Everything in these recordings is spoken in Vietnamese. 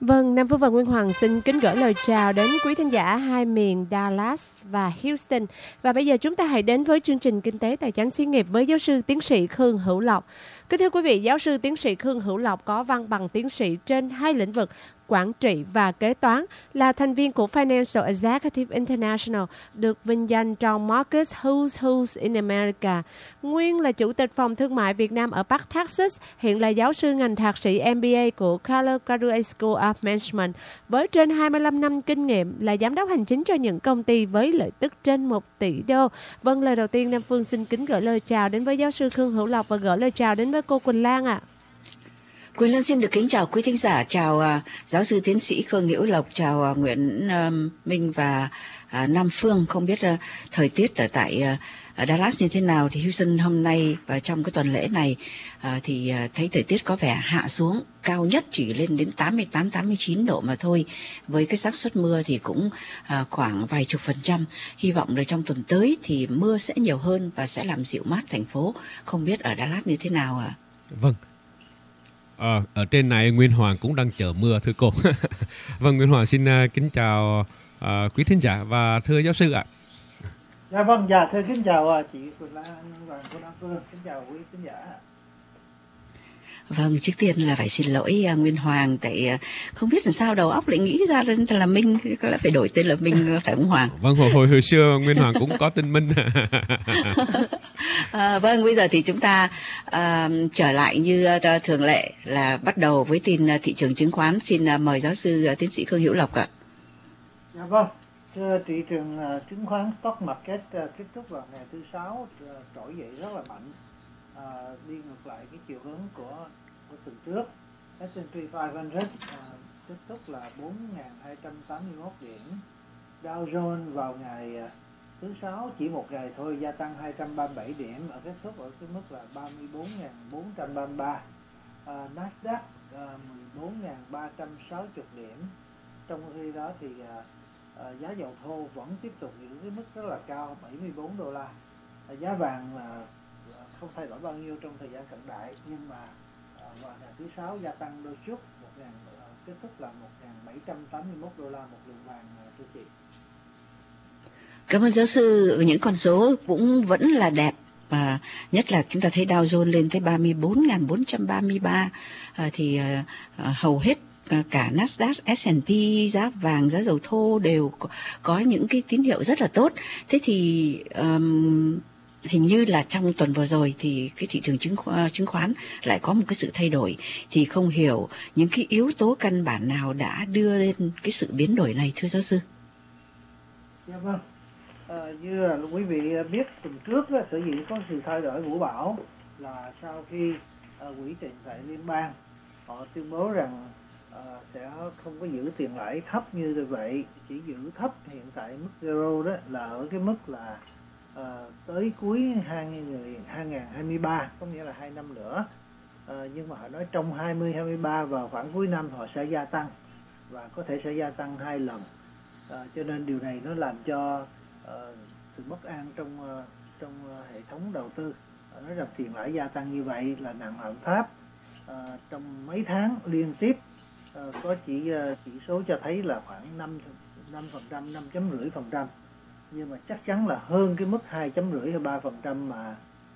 Vâng, Nam Phương và Nguyên Hoàng xin kính gửi lời chào đến quý thính giả hai miền Dallas và Houston. Và bây giờ chúng ta hãy đến với chương trình Kinh tế Tài chính xí nghiệp với giáo sư tiến sĩ Khương Hữu Lộc. Kính thưa quý vị, giáo sư tiến sĩ Khương Hữu Lộc có văn bằng tiến sĩ trên hai lĩnh vực quản trị và kế toán, là thành viên của Financial Executive International, được vinh danh trong Marcus Who's in America. Nguyên là chủ tịch phòng thương mại Việt Nam ở Bắc Texas, hiện là giáo sư ngành thạc sĩ MBA của Keller Graduate School of Management. Với trên 25 năm kinh nghiệm, là giám đốc hành chính cho những công ty với lợi tức trên 1 tỷ đô. Vâng, lời đầu tiên Nam Phương xin kính gửi lời chào đến với giáo sư Khương Hữu Lộc và gửi lời chào đến với cô Quỳnh Lan ạ. Quỳnh Lan xin được kính chào quý thính giả, chào giáo sư tiến sĩ Khương Hữu Lộc, chào Nguyễn Minh và Nam Phương. Không biết thời tiết ở tại Dallas như thế nào, thì Houston hôm nay và trong cái tuần lễ này thì thấy thời tiết có vẻ hạ xuống, cao nhất chỉ lên đến 88-89 độ mà thôi. Với cái xác suất mưa thì cũng khoảng vài chục %. Hy vọng là trong tuần tới thì mưa sẽ nhiều hơn và sẽ làm dịu mát thành phố. Không biết ở Dallas như thế nào ạ? Vâng. Ở trên này Nguyên Hoàng cũng đang chờ mưa thưa cô. Vâng, Nguyên Hoàng xin kính chào quý thính giả và thưa giáo sư ạ. Dạ vâng, dạ thưa kính chào chị Quỳnh Lan và cô Nam Phương, kính chào quý thính giả. Vâng, trước tiên là phải xin lỗi Nguyên Hoàng, tại không biết làm sao đầu óc lại nghĩ ra là Minh, có lẽ phải đổi tên là Minh phải không Hoàng? Vâng, hồi xưa Nguyên Hoàng cũng có tên Minh. Vâng, bây giờ thì chúng ta trở lại như thường lệ là bắt đầu với tin thị trường chứng khoán. Xin mời giáo sư tiến sĩ Khương Hữu Lộc ạ. Dạ vâng, thưa thị trường chứng khoán stock market kết thúc vào ngày thứ Sáu trỗi dậy rất là mạnh, đi ngược lại cái chiều hướng của tuần trước. S&P 500 kết thúc là 4.281 điểm. Dow Jones vào ngày thứ Sáu chỉ một ngày thôi gia tăng 237 điểm, ở kết thúc ở cái mức là 34.433. Nasdaq 14.360 điểm. Trong khi đó thì giá dầu thô vẫn tiếp tục giữ cái mức rất là cao, $74. Giá vàng không thay đổi bao nhiêu trong thời gian cận đại, nhưng mà vào ngày thứ Sáu gia tăng đôi chút, kết thúc là $1.781 một lượng vàng thưa chị. Cảm ơn giáo sư. Những con số cũng vẫn là đẹp, và nhất là chúng ta thấy Dow Jones lên tới 34.433, thì hầu hết cả Nasdaq, S&P, giá vàng, giá dầu thô đều có những cái tín hiệu rất là tốt. Thế thì hình như là trong tuần vừa rồi thì cái thị trường chứng khoán lại có một cái sự thay đổi, thì không hiểu những cái yếu tố căn bản nào đã đưa lên cái sự biến đổi này thưa giáo sư? Dạ vâng, như là quý vị biết tuần trước sở dĩ có sự thay đổi vũ bão là sau khi quỹ tiền tệ liên bang họ tuyên bố rằng sẽ không có giữ tiền lãi thấp như vậy, chỉ giữ thấp hiện tại mức zero, đó là ở cái mức là tới cuối 2023, có nghĩa là 2 năm nữa. Nhưng mà họ nói trong 2023 vào khoảng cuối năm họ sẽ gia tăng, và có thể sẽ gia tăng 2 lần. Cho nên điều này nó làm cho sự bất an trong hệ thống đầu tư. Nói rằng tiền lãi gia tăng như vậy là nặng lạm phát. Trong mấy tháng liên tiếp có chỉ số cho thấy là khoảng 5%, 5.5%, nhưng mà chắc chắn là hơn cái mức 2.5 hay 3% mà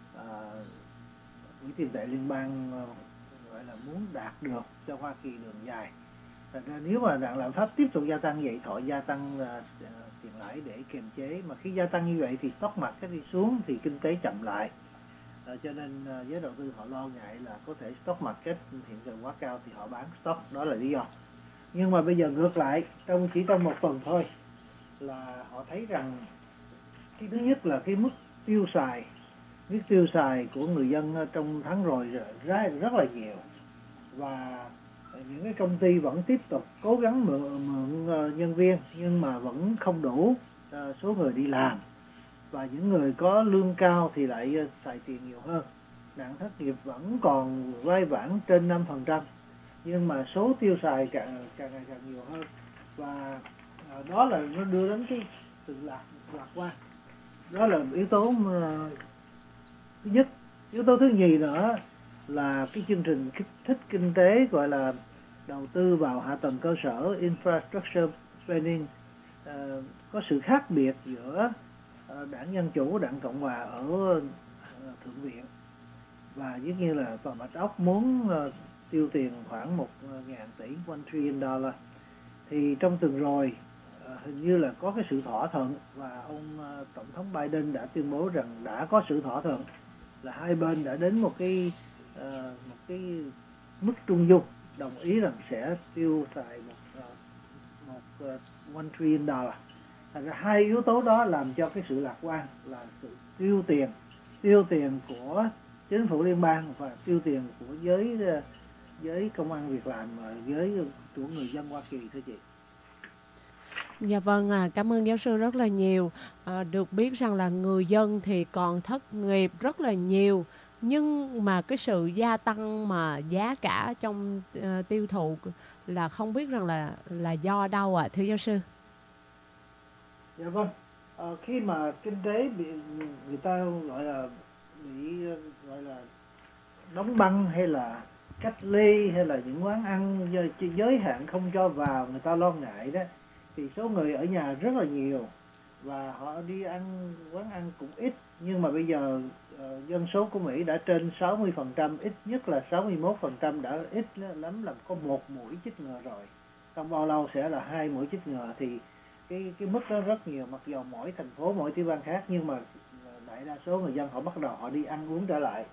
quỹ tiền tệ liên bang gọi là muốn đạt được cho Hoa Kỳ đường dài. Thật ra nếu mà lạm phát tiếp tục gia tăng vậy, họ gia tăng tiền lãi để kiềm chế, mà khi gia tăng như vậy thì stock market đi xuống thì kinh tế chậm lại. Cho nên giới đầu tư họ lo ngại là có thể stock market hiện giờ quá cao thì họ bán stock, đó là lý do. Nhưng mà bây giờ ngược lại, chỉ trong một tuần thôi là họ thấy rằng cái thứ nhất là cái mức tiêu xài của người dân trong tháng rồi rất là nhiều, và những cái công ty vẫn tiếp tục cố gắng mượn nhân viên nhưng mà vẫn không đủ số người đi làm, và những người có lương cao thì lại xài tiền nhiều hơn. Nạn thất nghiệp vẫn còn vai vãng trên 5%, nhưng mà số tiêu xài càng ngày càng nhiều hơn, và đó là nó đưa đến cái sự lạc quan. Đó là yếu tố thứ nhất. Yếu tố thứ nhì nữa là cái chương trình kích thích kinh tế gọi là đầu tư vào hạ tầng cơ sở infrastructure spending có sự khác biệt giữa đảng Dân Chủ, đảng Cộng Hòa ở Thượng viện, và giống như là tòa Bạch Ốc muốn tiêu tiền khoảng 1.000 tỷ, $1 trillion, thì trong tuần rồi hình như là có cái sự thỏa thuận, và ông Tổng thống Biden đã tuyên bố rằng đã có sự thỏa thuận, là hai bên đã đến một cái mức trung dung, đồng ý rằng sẽ tiêu xài $1 trillion. Thành ra hai yếu tố đó làm cho cái sự lạc quan là sự tiêu tiền của chính phủ liên bang và tiêu tiền của giới công ăn việc làm, giới của người dân Hoa Kỳ, thưa chị. Dạ vâng, cảm ơn giáo sư rất là nhiều. Được biết rằng là người dân thì còn thất nghiệp rất là nhiều, nhưng mà cái sự gia tăng mà giá cả trong tiêu thụ là không biết rằng là do đâu ạ, thưa giáo sư? Dạ vâng, khi mà kinh tế bị người ta gọi là đóng băng, hay là cách ly, hay là những quán ăn giới hạn không cho vào, người ta lo ngại đó, thì số người ở nhà rất là nhiều và họ đi ăn quán ăn cũng ít. Nhưng mà bây giờ dân số của Mỹ đã trên 60%, ít nhất là 61% đã ít lắm là có 1 mũi chích ngừa rồi. Không bao lâu sẽ là 2 mũi chích ngừa, thì cái mức đó rất nhiều. Mặc dù mỗi thành phố, mỗi tiểu bang khác, nhưng mà đại đa số người dân họ bắt đầu họ đi ăn uống trở lại.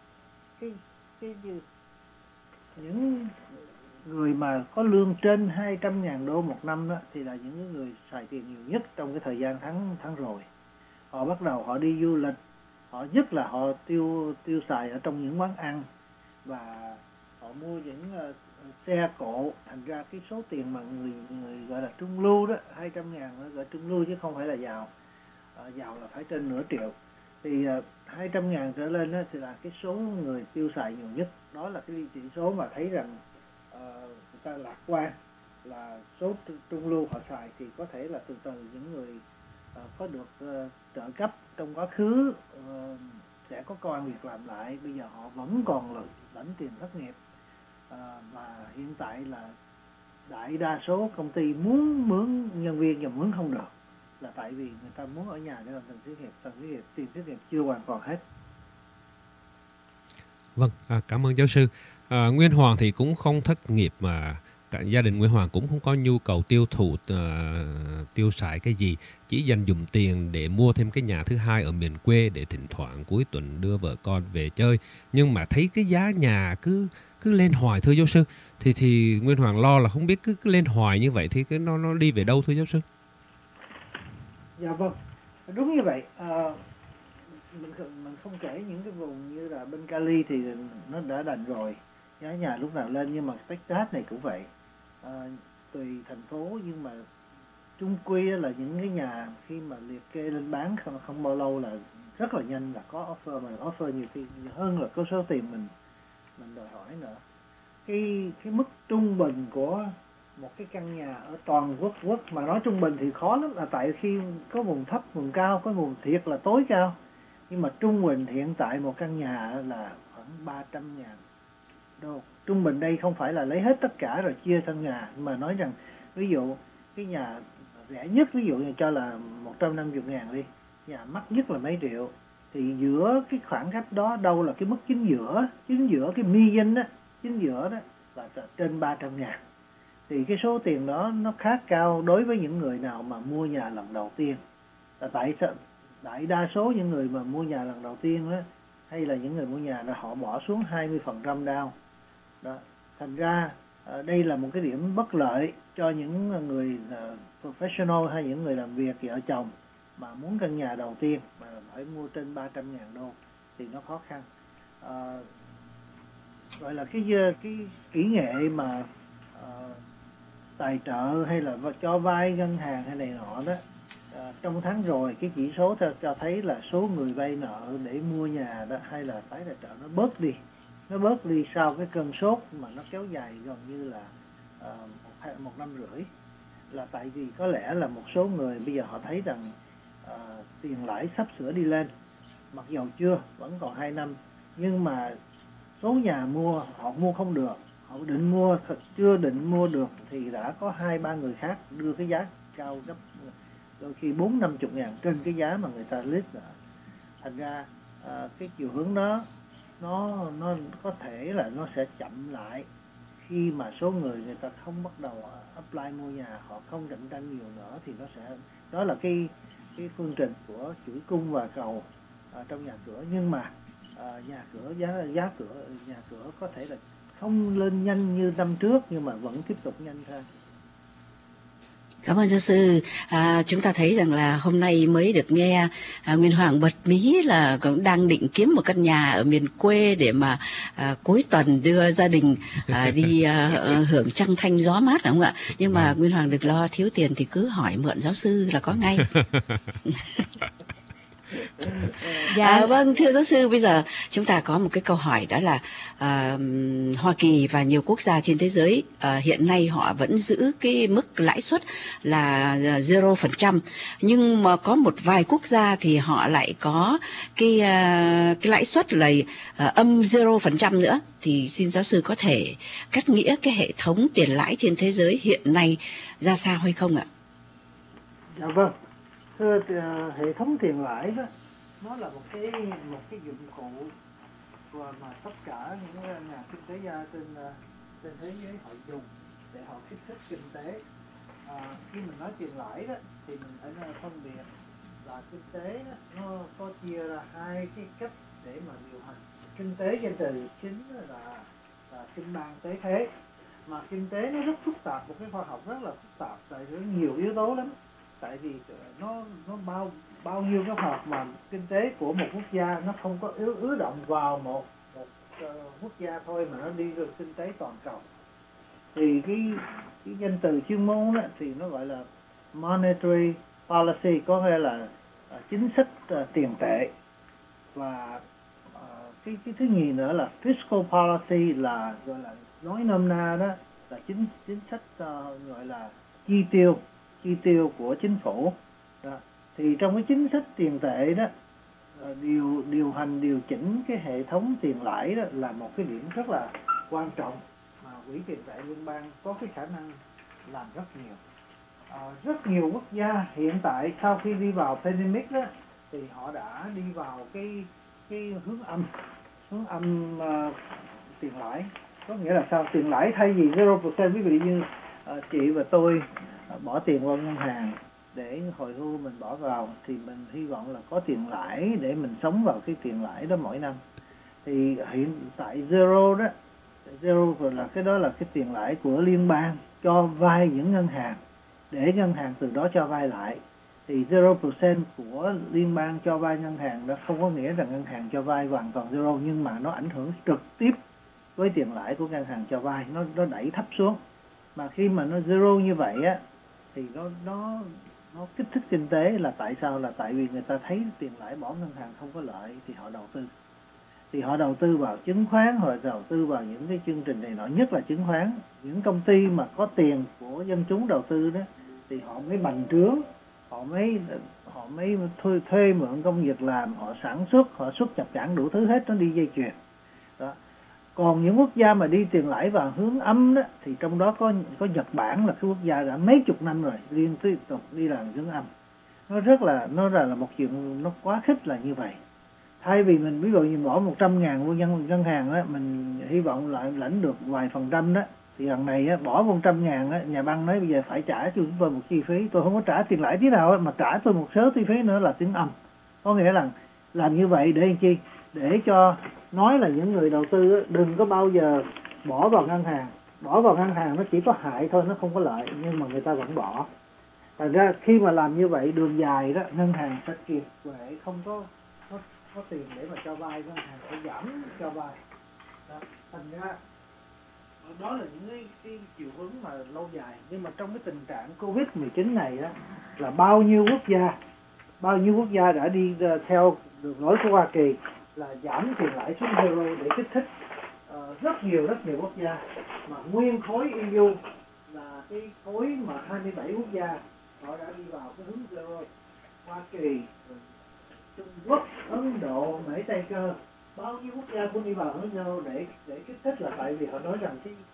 Những người mà có lương trên 200.000 đô một năm đó, thì là những người xài tiền nhiều nhất trong cái thời gian tháng rồi. Họ bắt đầu họ đi du lịch, họ nhất là họ tiêu xài ở trong những quán ăn, và họ mua những xe cộ. Thành ra cái số tiền mà người gọi là trung lưu đó, 200.000 gọi trung lưu chứ không phải là giàu. Giàu là phải trên nửa triệu. Thì 200.000 trở lên đó, thì là cái số người tiêu xài nhiều nhất. Đó là cái chỉ số mà thấy rằng người ta lạc quan là số trung lưu họ xài, thì có thể là từ từ những người có được trợ cấp trong quá khứ sẽ có công ăn việc làm lại. Bây giờ họ vẫn còn lãnh tiền thất nghiệp, và hiện tại là đại đa số công ty muốn mướn nhân viên nhưng mướn không được, là tại vì người ta muốn ở nhà để làm tiền thất nghiệp chưa hoàn toàn hết. Vâng, cảm ơn giáo sư. Nguyên Hoàng thì cũng không thất nghiệp, mà cả gia đình Nguyên Hoàng cũng không có nhu cầu tiêu xài cái gì, chỉ dành dụm tiền để mua thêm cái nhà thứ hai ở miền quê để thỉnh thoảng cuối tuần đưa vợ con về chơi. Nhưng mà thấy cái giá nhà cứ lên hoài, thưa giáo sư, thì Nguyên Hoàng lo là không biết cứ lên hoài như vậy thì nó đi về đâu, thưa giáo sư? Dạ vâng, đúng như vậy. Mình không kể những cái vùng như là bên Cali thì nó đã đành rồi, giá nhà lúc nào lên, nhưng mà Texas này cũng vậy. Tùy thành phố, nhưng mà chung quy là những cái nhà khi mà liệt kê lên bán không bao lâu là rất là nhanh là có offer, mà offer nhiều khi hơn là có số tiền mình đòi hỏi nữa. Cái mức trung bình của một cái căn nhà ở toàn quốc mà nói trung bình thì khó lắm, là tại khi có vùng thấp, vùng cao, có vùng thiệt là tối cao. Nhưng mà trung bình hiện tại một căn nhà là khoảng 300.000 đô. Trung bình đây không phải là lấy hết tất cả rồi chia căn nhà, mà nói rằng ví dụ cái nhà rẻ nhất, ví dụ như cho là 150.000 đi, nhà mắc nhất là mấy triệu, thì giữa cái khoảng cách đó đâu là cái mức chính giữa cái median đó, chính giữa đó là trên 300.000. Thì cái số tiền đó nó khá cao đối với những người nào mà mua nhà lần đầu tiên. Là tại sao đại đa số những người mà mua nhà lần đầu tiên đó, hay là những người mua nhà là họ bỏ xuống 20% down đó. Thành ra đây là một cái điểm bất lợi cho những người professional hay những người làm việc vợ chồng mà muốn căn nhà đầu tiên mà phải mua trên 300.000 đô thì nó khó khăn. Gọi là cái kỹ nghệ mà tài trợ hay là cho vay ngân hàng hay này nọ đó, trong tháng rồi cái chỉ số cho thấy là số người vay nợ để mua nhà đó hay là tái tài trợ nó bớt đi sau cái cơn sốt mà nó kéo dài gần như là một năm rưỡi. Là tại vì có lẽ là một số người bây giờ họ thấy rằng tiền lãi sắp sửa đi lên, mặc dù chưa, vẫn còn 2 năm, nhưng mà số nhà họ mua không được, họ định mua, chưa định mua được thì đã có 2-3 người khác đưa cái giá cao gấp đôi khi 40-50 ngàn trên cái giá mà người ta list rồi. Thành ra cái chiều hướng đó nó có thể là nó sẽ chậm lại khi mà số người ta không bắt đầu apply mua nhà, họ không cạnh tranh nhiều nữa thì nó sẽ, đó là cái phương trình của chuỗi cung và cầu trong nhà cửa. Nhưng mà nhà cửa giá cửa nhà cửa có thể là không lên nhanh như năm trước nhưng mà vẫn tiếp tục nhanh hơn. Cảm ơn giáo sư. Chúng ta thấy rằng là hôm nay mới được nghe Nguyên Hoàng bật mí là cũng đang định kiếm một căn nhà ở miền quê để mà cuối tuần đưa gia đình đi hưởng trăng thanh gió mát, phải không ạ? Nhưng mà Nguyên Hoàng đừng lo, thiếu tiền thì cứ hỏi mượn giáo sư là có ngay. Dạ. Vâng, thưa giáo sư, bây giờ chúng ta có một cái câu hỏi, đó là Hoa Kỳ và nhiều quốc gia trên thế giới hiện nay họ vẫn giữ cái mức lãi suất là 0%, nhưng mà có một vài quốc gia thì họ lại có cái lãi suất là âm 0% nữa. Thì xin giáo sư có thể cắt nghĩa cái hệ thống tiền lãi trên thế giới hiện nay ra sao hay không ạ? Dạ vâng. Thưa, hệ thống tiền lãi đó, nó là một cái dụng cụ mà tất cả những nhà kinh tế gia trên thế giới họ dùng để họ kích thích kinh tế. Khi mình nói tiền lãi đó thì mình phải phân biệt là kinh tế đó, nó có chia ra hai cái cách để mà điều hành kinh tế. Danh từ chính là kinh bang tế thế, mà kinh tế nó rất phức tạp, một cái khoa học rất là phức tạp, tại vì nhiều yếu tố lắm. Tại vì nó bao nhiêu cái hoạt mà kinh tế của một quốc gia nó không có ứ động vào một quốc gia thôi mà nó đi được kinh tế toàn cầu. Thì cái danh từ chuyên môn đó thì nó gọi là monetary policy, có nghĩa là chính sách tiền tệ. Và cái thứ nhì nữa là fiscal policy, là gọi là nói nôm na đó là chính sách gọi là chi tiêu của chính phủ đó. Thì trong cái chính sách tiền tệ đó, điều hành điều chỉnh cái hệ thống tiền lãi đó là một cái điểm rất là quan trọng mà quỹ tiền tệ liên bang có cái khả năng làm rất nhiều. Rất nhiều quốc gia hiện tại sau khi đi vào pandemic đó thì họ đã đi vào cái hướng âm tiền lãi. Có nghĩa là sao? Tiền lãi thay vì 0%, ví dụ như chị và tôi bỏ tiền vào ngân hàng để hồi hưu mình bỏ vào, thì mình hy vọng là có tiền lãi để mình sống vào cái tiền lãi đó mỗi năm. Thì hiện tại zero là cái đó là cái tiền lãi của liên bang cho vay những ngân hàng để ngân hàng từ đó cho vay lại. Thì 0% của liên bang cho vay ngân hàng đó không có nghĩa rằng ngân hàng cho vay hoàn toàn zero, nhưng mà nó ảnh hưởng trực tiếp với tiền lãi của ngân hàng cho vay, nó đẩy thấp xuống. Mà khi mà nó zero như vậy á thì nó kích thích kinh tế. Là tại sao? Là tại vì người ta thấy tiền lãi bỏ ngân hàng không có lợi thì họ đầu tư. Thì họ đầu tư vào chứng khoán, họ đầu tư vào những cái chương trình này nọ, nhất là chứng khoán. Những công ty mà có tiền của dân chúng đầu tư đó thì họ mới bành trướng, họ mới thuê mượn công việc làm, họ sản xuất, họ xuất nhập cảng đủ thứ hết, nó đi dây chuyền đó. Còn những quốc gia mà đi tiền lãi vào hướng âm đó thì trong đó có Nhật Bản, là cái quốc gia đã mấy chục năm rồi liên tiếp tục đi làm hướng âm. Nó là một chuyện nó quá khích là như vậy. Thay vì mình ví dụ như bỏ 100.000 vô ngân hàng á, mình hy vọng lại lãnh được vài % đó, thì lần này á, bỏ 100.000 á, nhà băng nói bây giờ phải trả cho chúng tôi một chi phí, tôi không có trả tiền lãi tí nào á, mà trả tôi một số chi phí nữa là tiếng âm. Có nghĩa là làm như vậy để làm chi? Để cho nói là những người đầu tư á, đừng có bao giờ bỏ vào ngân hàng. Bỏ vào ngân hàng nó chỉ có hại thôi, nó không có lợi, nhưng mà người ta vẫn bỏ. Thành ra khi mà làm như vậy đường dài đó, ngân hàng sẽ kiệt quệ, không có tiền để mà cho vay, ngân hàng sẽ giảm cho vay đó. Thành ra đó là những cái chiều hướng mà lâu dài. Nhưng mà trong cái tình trạng Covid-19 này á, là bao nhiêu quốc gia đã đi theo đường lối của Hoa Kỳ là giảm tiền lãi xuống zero để kích thích rất nhiều quốc gia. Mà nguyên khối EU là cái khối mà 27 quốc gia họ đã đi vào cái hướng zero. Hoa Kỳ, Trung Quốc, Ấn Độ, Mỹ Tây Cơ, bao nhiêu quốc gia cũng đi vào hướng zero để kích thích, là tại vì họ nói rằng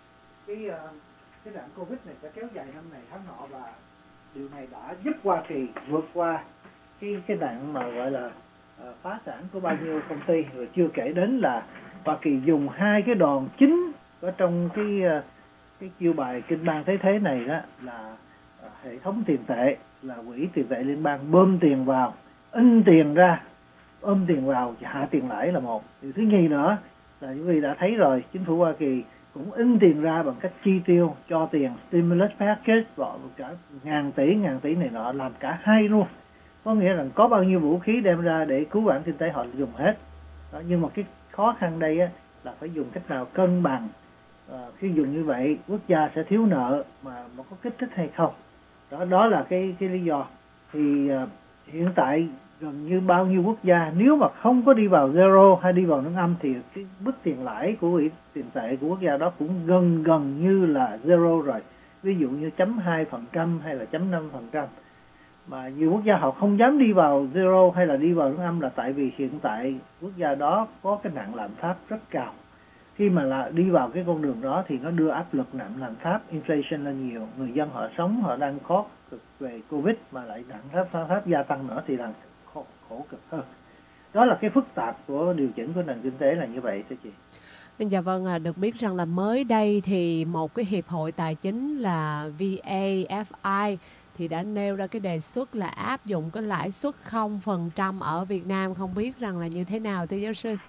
cái nạn Covid này sẽ kéo dài năm này tháng nọ, và điều này đã giúp Hoa Kỳ vượt qua cái nạn mà gọi là phá sản của bao nhiêu công ty, rồi chưa kể đến là Hoa Kỳ dùng hai cái đòn chính ở trong cái chiêu bài kinh bang thế thế này đó là hệ thống tiền tệ, là quỹ tiền tệ liên bang bơm tiền vào, in tiền ra, ôm tiền vào, hạ tiền lãi là một. Điều thứ nhì nữa là quý vị đã thấy rồi, chính phủ Hoa Kỳ cũng in tiền ra bằng cách chi tiêu, cho tiền stimulus package vào cả ngàn tỷ này nọ, làm cả hai luôn. Có nghĩa là có bao nhiêu vũ khí đem ra để cứu vãn kinh tế họ dùng hết đó. Nhưng mà cái khó khăn đây á, là phải dùng cách nào cân bằng. Khi dùng như vậy quốc gia sẽ thiếu nợ mà có kích thích hay không, đó là cái lý do. Thì hiện tại gần như bao nhiêu quốc gia nếu mà không có đi vào zero hay đi vào nước âm thì cái mức tiền lãi của quỹ tiền tệ của quốc gia đó cũng gần như là zero rồi. Ví dụ như 0.2% hay là 0.5%. Mà nhiều quốc gia họ không dám đi vào zero hay là đi vào nước âm là tại vì hiện tại quốc gia đó có cái nạn lạm phát rất cao. Khi mà là đi vào cái con đường đó thì nó đưa áp lực nặng lạm phát, inflation lên nhiều. Người dân họ sống, họ đang khó cực về Covid mà lại nặng lạm phát gia tăng nữa thì là khổ cực hơn. Đó là cái phức tạp của điều chỉnh của nền kinh tế là như vậy thưa chị. Dạ vâng, được biết rằng là mới đây thì một cái hiệp hội tài chính là VAFI thì đã nêu ra cái đề xuất là áp dụng cái lãi suất 0% ở Việt Nam. Không biết rằng là như thế nào thưa giáo sư?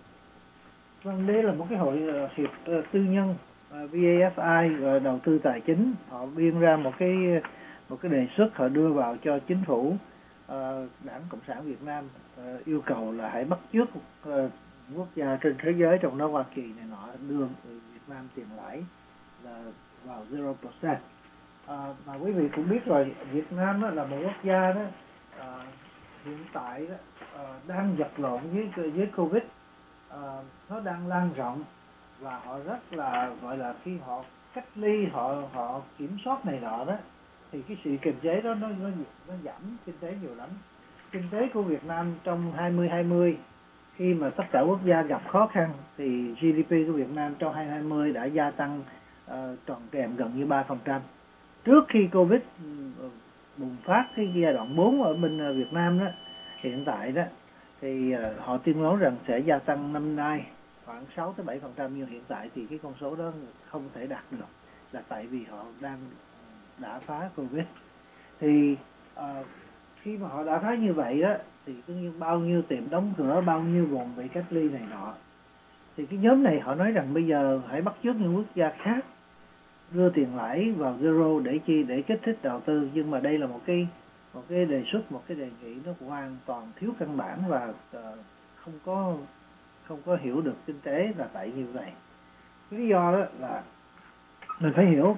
Vâng, đây là một cái hội hiệp tư nhân, VAFI đầu tư tài chính, họ biên ra một cái đề xuất họ đưa vào cho chính phủ. Đảng Cộng sản Việt Nam yêu cầu là hãy bắt chước quốc gia trên thế giới, trong đó Hoa Kỳ này nọ, đưa Việt Nam tiền lãi là vào 0%. Mà quý vị cũng biết rồi, Việt Nam đó là một quốc gia đó hiện tại đó, đang vật lộn với Covid. Nó đang lan rộng và họ rất là gọi là khi họ cách ly, họ kiểm soát này nọ đó thì cái sự kiềm chế đó nó giảm kinh tế nhiều lắm. Kinh tế của Việt Nam trong 2020 khi mà tất cả quốc gia gặp khó khăn thì GDP của Việt Nam trong 2020 đã gia tăng tròn trèm gần như 3%. Trước khi Covid bùng phát cái giai đoạn 4 ở bên Việt Nam đó, hiện tại đó thì họ tuyên bố rằng sẽ gia tăng năm nay khoảng 6-7%, nhưng hiện tại thì cái con số đó không thể đạt được, là tại vì họ đã phá Covid. Thì khi mà họ đã phá như vậy đó thì tự nhiên bao nhiêu tiệm đóng cửa, bao nhiêu vùng bị cách ly này nọ, thì cái nhóm này họ nói rằng bây giờ hãy bắt chước những quốc gia khác đưa tiền lãi vào zero để chi, để kích thích đầu tư. Nhưng mà đây là một cái đề xuất, một cái đề nghị nó hoàn toàn thiếu căn bản và không có hiểu được kinh tế là tại như vậy. Cái lý do đó là mình phải hiểu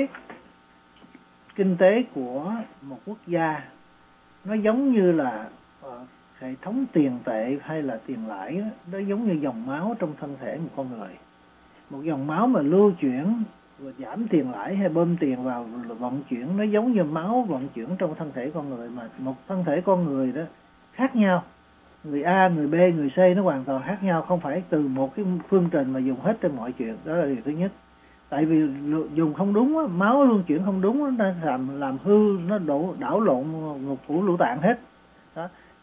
kinh tế của một quốc gia nó giống như là hệ thống tiền tệ hay là tiền lãi đó, nó giống như dòng máu trong thân thể một con người. Một dòng máu mà lưu chuyển và giảm tiền lãi hay bơm tiền vào vận chuyển, nó giống như máu vận chuyển trong thân thể con người. Mà một thân thể con người đó khác nhau, người A, người B, người C nó hoàn toàn khác nhau, không phải từ một cái phương trình mà dùng hết trên mọi chuyện. Đó là điều thứ nhất. Tại vì dùng không đúng, máu luân chuyển không đúng, nó làm hư, nó đảo lộn ngục phủ lũ tạng hết. Đó.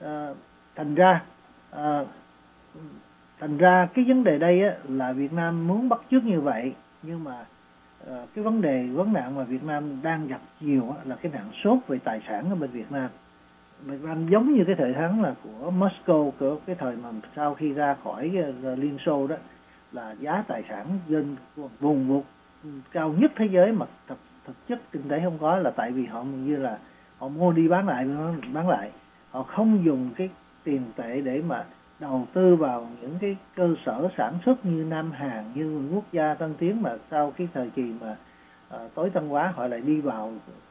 Thành ra cái vấn đề đây á, là Việt Nam muốn bắt chước như vậy, nhưng mà cái vấn nạn mà Việt Nam đang gặp nhiều á, là cái nạn sốt về tài sản ở bên Việt Nam. Việt Nam giống như cái thời thắng là của Moscow, của cái thời mà sau khi ra khỏi Liên Xô đó, là giá tài sản trên vùng vực cao nhất thế giới mà thực chất kinh tế không có, là tại vì họ như là họ mua đi bán lại, họ không dùng cái tiền tệ để mà đầu tư vào những cái cơ sở sản xuất như Nam Hàn, như quốc gia tân tiến, mà sau cái thời kỳ mà tối tân hóa họ lại đi vào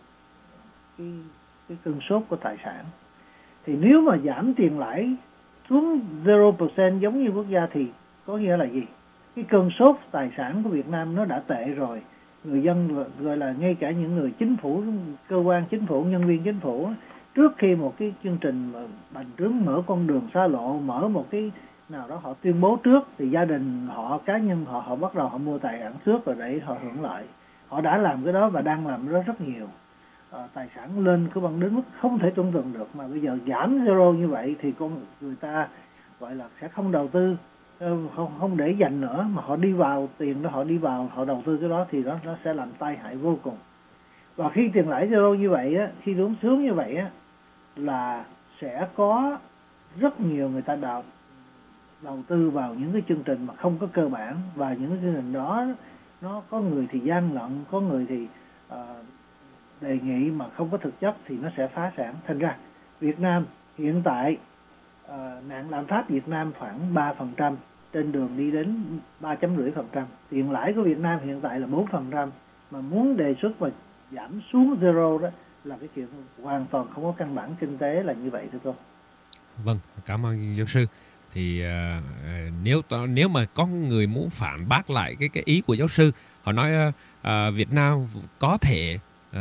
cái cơn sốt của tài sản. Thì nếu mà giảm tiền lãi xuống 0% giống như quốc gia thì có nghĩa là gì? Cái cơn sốt tài sản của Việt Nam nó đã tệ rồi. Người dân, gọi là ngay cả những người chính phủ, cơ quan chính phủ, nhân viên chính phủ, trước khi một cái chương trình mà bành trướng, mở con đường xa lộ, mở một cái nào đó họ tuyên bố trước thì gia đình họ, cá nhân họ bắt đầu họ mua tài sản trước rồi để họ hưởng lợi. Họ đã làm cái đó và đang làm đó rất nhiều. Tài sản lên cứ bằng đến mức không thể tưởng tượng được, mà bây giờ giảm zero như vậy thì người ta gọi là sẽ không đầu tư, không để dành nữa, mà họ đi vào tiền đó, họ đi vào họ đầu tư cái đó thì nó sẽ làm tai hại vô cùng. Và khi tiền lãi zero như vậy á, khi đúng sướng như vậy á, là sẽ có rất nhiều người ta đầu tư vào những cái chương trình mà không có cơ bản, và những cái chương trình đó nó có người thì gian lận, có người thì đề nghị mà không có thực chất thì nó sẽ phá sản. Thành ra Việt Nam hiện tại nạn lạm phát Việt Nam khoảng 3%, trên đường đi đến 3,5%. Tiền lãi của Việt Nam hiện tại là 4%, mà muốn đề xuất mà giảm xuống zero đó là cái chuyện hoàn toàn không có căn bản kinh tế là như vậy thôi cô. Vâng, cảm ơn giáo sư. Thì nếu mà có người muốn phản bác lại cái ý của giáo sư, họ nói Việt Nam có thể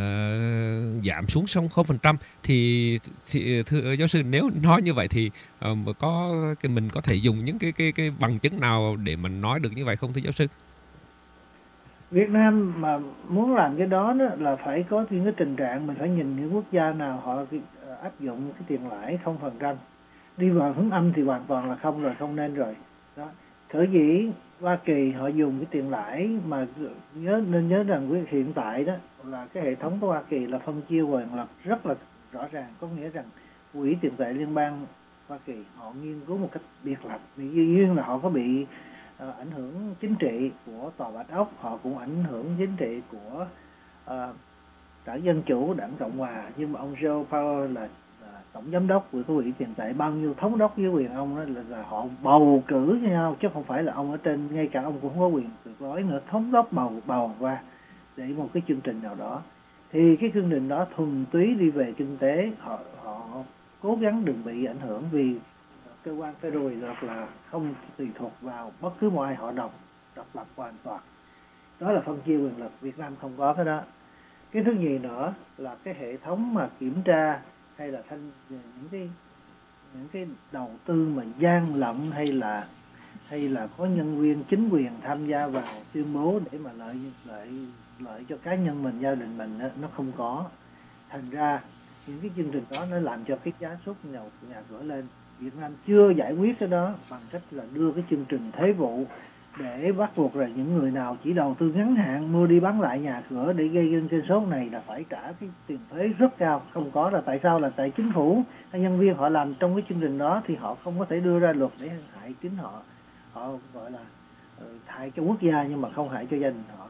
giảm xuống 0%, thì thưa giáo sư, nếu nói như vậy thì mình có thể dùng những cái bằng chứng nào để mình nói được như vậy không thưa giáo sư? Việt Nam mà muốn làm cái đó là phải có những cái tình trạng, mình phải nhìn những quốc gia nào họ áp dụng cái tiền lãi 0%. Đi vào hướng âm thì hoàn toàn là không rồi, không nên rồi. Đó. Sở dĩ Hoa Kỳ họ dùng cái tiền lãi mà nên nhớ rằng hiện tại đó là cái hệ thống của Hoa Kỳ là phân chia quyền lực rất là rõ ràng, có nghĩa rằng Quỹ tiền tệ liên bang Hoa Kỳ họ nghiên cứu một cách biệt lập. Dĩ nhiên là họ có bị ảnh hưởng chính trị của Tòa Bạch Ốc, họ cũng ảnh hưởng chính trị của đảng Dân Chủ, đảng Cộng Hòa, nhưng mà ông Joe Powell là tổng giám đốc của quỹ tiền tệ, bao nhiêu thống đốc dưới quyền ông đó là họ bầu cử với nhau, chứ không phải là ông ở trên, ngay cả ông cũng không có quyền tuyệt đối nữa, thống đốc bầu qua để một cái chương trình nào đó. Thì cái chương trình đó thuần túy đi về kinh tế, họ cố gắng đừng bị ảnh hưởng, vì cơ quan federal là không tùy thuộc vào bất cứ một ai, họ độc lập hoàn toàn. Đó là phân chia quyền lực. Việt Nam không có cái đó. Cái thứ nhì nữa là cái hệ thống mà kiểm tra hay là những cái đầu tư mà gian lận hay là có nhân viên chính quyền tham gia vào tuyên bố để mà lợi cho cá nhân mình, gia đình mình đó, nó không có. Thành ra những cái chương trình đó nó làm cho cái giá súc nhà cửa lên. Việt Nam chưa giải quyết cái đó bằng cách là đưa cái chương trình thuế vụ để bắt buộc là những người nào chỉ đầu tư ngắn hạn, mua đi bán lại nhà cửa để gây lên trên số này là phải trả cái tiền thuế rất cao. Không có là tại sao? Là tại chính phủ hay nhân viên họ làm trong cái chương trình đó thì họ không có thể đưa ra luật để hại chính họ. Họ gọi là hại cho quốc gia nhưng mà không hại cho gia đình họ.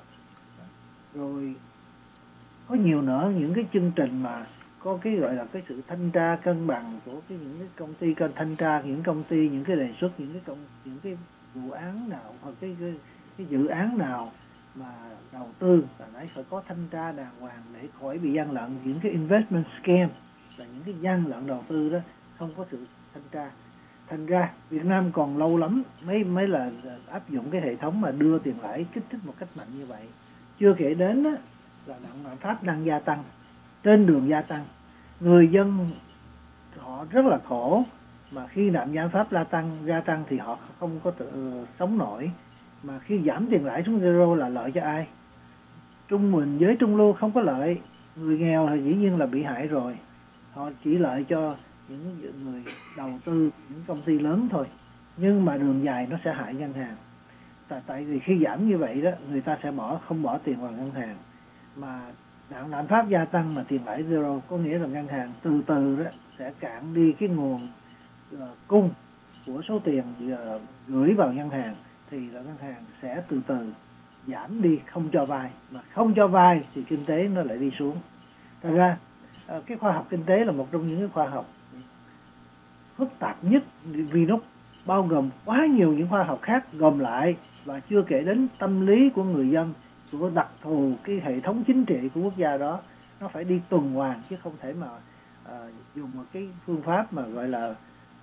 Rồi có nhiều nữa những cái chương trình mà có cái gọi là cái sự thanh tra cân bằng của những cái công ty, thanh tra những công ty, những cái đề xuất, những cái vụ án nào hoặc cái dự án nào mà đầu tư là phải có thanh tra đàng hoàng để khỏi bị gian lận. Những cái investment scam là những cái gian lận đầu tư đó không có sự thanh tra. Thành ra Việt Nam còn lâu lắm mới là áp dụng cái hệ thống mà đưa tiền lãi kích thích một cách mạnh như vậy. Chưa kể đến đó, là lạm phát đang gia tăng, trên đường gia tăng. Người dân họ rất là khổ, mà khi lạm phát gia tăng thì họ không có sống nổi. Mà khi giảm tiền lãi xuống zero là lợi cho ai? Mình giới trung lưu không có lợi, người nghèo thì dĩ nhiên là bị hại rồi. Họ chỉ lợi cho những người đầu tư, những công ty lớn thôi. Nhưng mà đường dài nó sẽ hại ngân hàng. Tại vì khi giảm như vậy đó, người ta sẽ không bỏ tiền vào ngân hàng. Mà lạm phát gia tăng mà tiền lãi zero, có nghĩa là ngân hàng từ từ đó sẽ cạn đi cái nguồn cung của số tiền gửi vào ngân hàng, thì là ngân hàng sẽ từ từ giảm đi, không cho vay. Mà không cho vay thì kinh tế nó lại đi xuống. Thật ra cái khoa học kinh tế là một trong những cái khoa học phức tạp nhất, vì nó bao gồm quá nhiều những khoa học khác gồm lại, và chưa kể đến tâm lý của người dân, của đặc thù cái hệ thống chính trị của quốc gia đó, nó phải đi tuần hoàn, chứ không thể mà dùng một cái phương pháp mà gọi là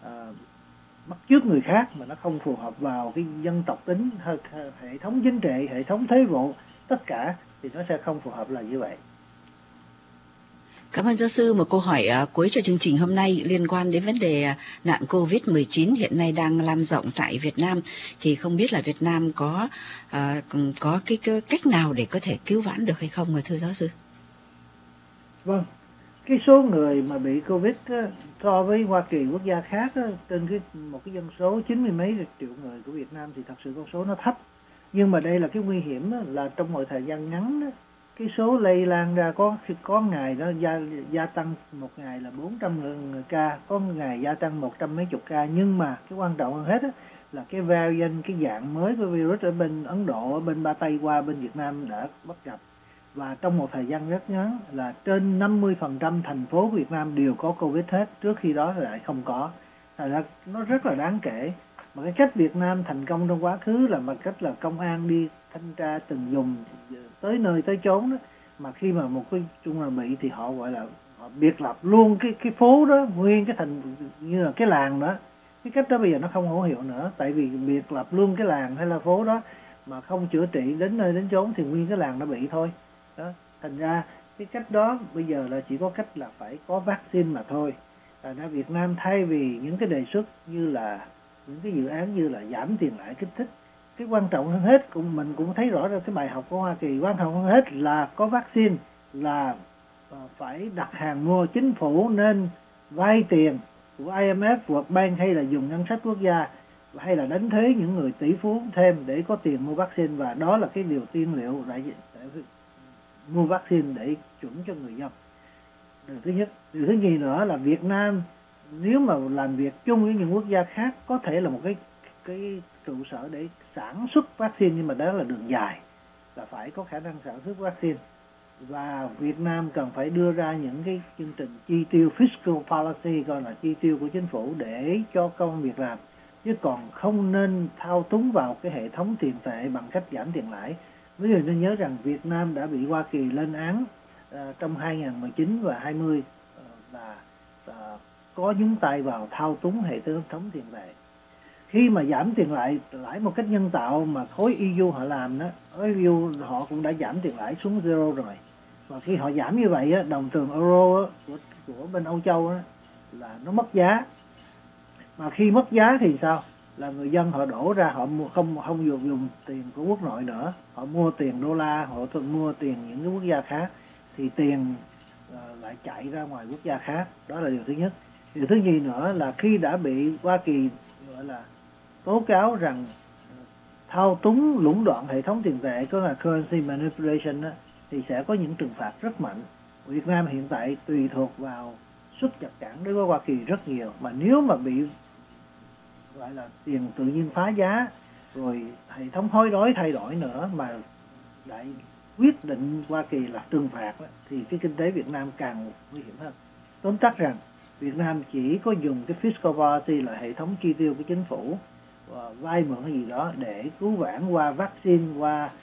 bắt chước người khác mà nó không phù hợp vào cái dân tộc tính, hệ thống chính trị, hệ thống thuế vụ, tất cả thì nó sẽ không phù hợp là như vậy. Cảm ơn giáo sư. Một câu hỏi cuối cho chương trình hôm nay liên quan đến vấn đề nạn COVID-19 hiện nay đang lan rộng tại Việt Nam. Thì không biết là Việt Nam có cái cách nào để có thể cứu vãn được hay không, thưa giáo sư? Vâng, cái số người mà bị Covid á, so với Hoa Kỳ, quốc gia khác á, trên một cái dân số 90 mấy triệu người của Việt Nam thì thật sự con số nó thấp. Nhưng mà đây là cái nguy hiểm á, là trong một thời gian ngắn á, cái số lây lan ra có ngày nó gia tăng, một ngày là 400 ca, có ngày gia tăng 100 mấy chục ca. Nhưng mà cái quan trọng hơn hết á, là cái variant, cái dạng mới của virus ở bên Ấn Độ, ở bên Ba Tây qua bên Việt Nam đã bắt gặp. Và trong một thời gian rất ngắn là trên 50% thành phố của Việt Nam đều có Covid hết, trước khi đó lại không có. Thành ra nó rất là đáng kể. Mà cái cách Việt Nam thành công trong quá khứ là bằng cách là công an đi thanh tra từng vùng tới nơi tới chốn đó. Mà khi mà một cái chung là bị thì họ gọi là họ biệt lập luôn cái phố đó, nguyên cái thành như là cái làng đó. Cái cách đó bây giờ nó không hữu hiệu nữa, tại vì biệt lập luôn cái làng hay là phố đó mà không chữa trị đến nơi đến chốn thì nguyên cái làng nó bị thôi. Đó. Thành ra cái cách đó bây giờ là chỉ có cách là phải có vaccine mà thôi. Thành ra Việt Nam thay vì những cái đề xuất như là những cái dự án như là giảm tiền lãi kích thích, cái quan trọng hơn hết mình cũng thấy rõ ra cái bài học của Hoa Kỳ, quan trọng hơn hết là có vaccine, là phải đặt hàng mua, chính phủ nên vay tiền của IMF, World Bank hay là dùng ngân sách quốc gia hay là đánh thuế những người tỷ phú thêm để có tiền mua vaccine, và đó là cái điều tiên liệu để mua vaccine để chuẩn cho người dân. Điều thứ nhất. Điều thứ nhì nữa là Việt Nam nếu mà làm việc chung với những quốc gia khác có thể là một cái trụ sở để sản xuất vaccine, nhưng mà đó là đường dài, là phải có khả năng sản xuất vaccine. Và Việt Nam cần phải đưa ra những cái chương trình chi tiêu fiscal policy, gọi là chi tiêu của chính phủ để cho công việc làm, chứ còn không nên thao túng vào cái hệ thống tiền tệ bằng cách giảm tiền lãi. Quý vị nên nhớ rằng Việt Nam đã bị Hoa Kỳ lên án trong 2019 và 20 là có nhúng tay vào thao túng hệ thống tiền tệ. Khi mà giảm tiền lãi một cách nhân tạo mà khối EU họ làm đó, khối EU họ cũng đã giảm tiền lãi xuống zero rồi. Và khi họ giảm như vậy á, đồng tiền euro á, của bên Âu Châu á, là nó mất giá. Mà khi mất giá thì sao? Là người dân họ đổ ra, họ không dùng tiền của quốc nội nữa, họ mua tiền đô la, họ mua tiền những cái quốc gia khác, thì tiền lại chạy ra ngoài quốc gia khác. Đó là điều thứ nhất. Điều thứ nhì nữa là khi đã bị Hoa Kỳ gọi là tố cáo rằng thao túng lũng đoạn hệ thống tiền tệ, có là currency manipulation đó, thì sẽ có những trừng phạt rất mạnh. Việt Nam hiện tại tùy thuộc vào xuất nhập cảng đối với Hoa Kỳ rất nhiều, mà nếu mà bị gọi là tiền tự nhiên phá giá, rồi hệ thống hối đoái thay đổi nữa mà lại quyết định Hoa Kỳ là trừng phạt đó, thì cái kinh tế Việt Nam càng nguy hiểm hơn. Tóm tắt rằng Việt Nam chỉ có dùng cái fiscal policy là hệ thống chi tiêu của chính phủ và vay mượn cái gì đó để cứu vãn qua vaccine,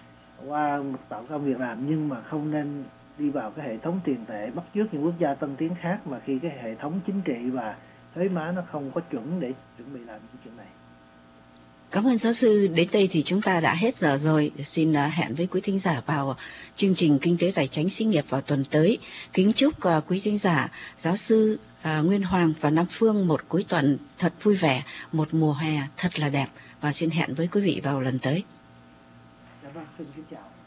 qua tạo công việc làm, nhưng mà không nên đi vào cái hệ thống tiền tệ bắt chước những quốc gia tân tiến khác mà khi cái hệ thống chính trị và thuế má nó không có chuẩn để chuẩn bị làm cái chuyện này. Cảm ơn giáo sư. Đến đây thì chúng ta đã hết giờ rồi. Xin hẹn với quý thính giả vào chương trình Kinh tế Tài Chánh Xí nghiệp vào tuần tới. Kính chúc quý thính giả, giáo sư Nguyên Hoàng và Nam Phương một cuối tuần thật vui vẻ, một mùa hè thật là đẹp. Và xin hẹn với quý vị vào lần tới. Dạ vâng, xin kính chào.